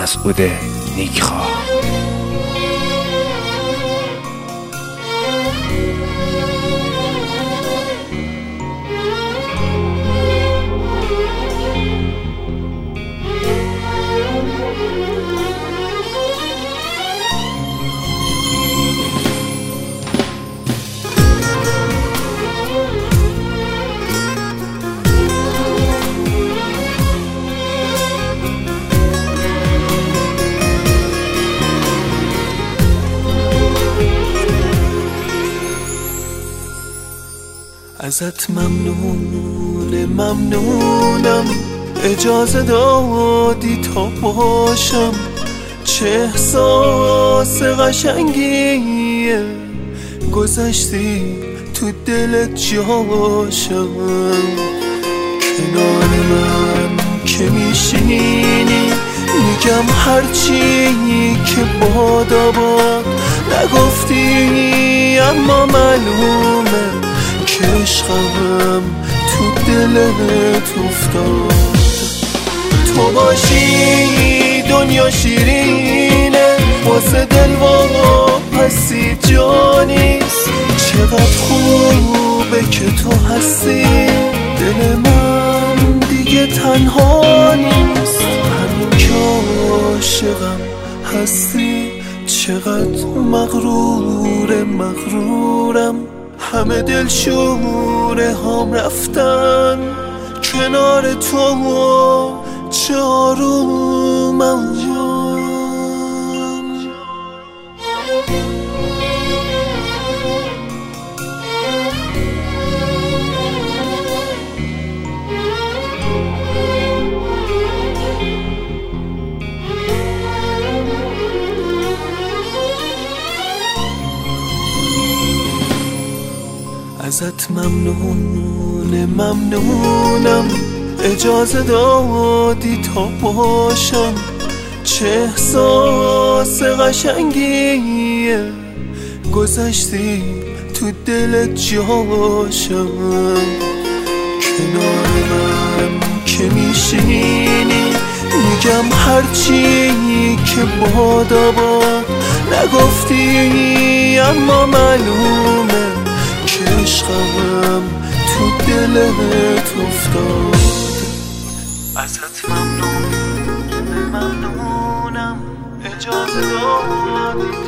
مسعود نیکخواه. ازت ممنونم اجازه دادی تا باشم، چه احساس قشنگیه گذشتی تو دلت جاشم. کنار من که میشینی میگم هرچی که بادا باد، نگفتی اما معلومه که عشقم تو دلت افتاد. تو باشی دنیا شیرینه، واسه دل واپسی جا نیست. چقدر خوبه که تو هستی، دل من دیگه تنها نیست. همین که عاشقم هستی، چقدر مغرورم. همه دلشوره هام رفتن کنار تو، چه آرومم. ازت ممنونم اجازه دادی تا باشم، چه احساس قشنگیه گذشتی تو دلت جاشم. کنار من که میشینی میگم هرچی که بادا باد، نگفتی اما معلومه که عشقم تو دلت افتاد. ازت ممنونم اجازه دادی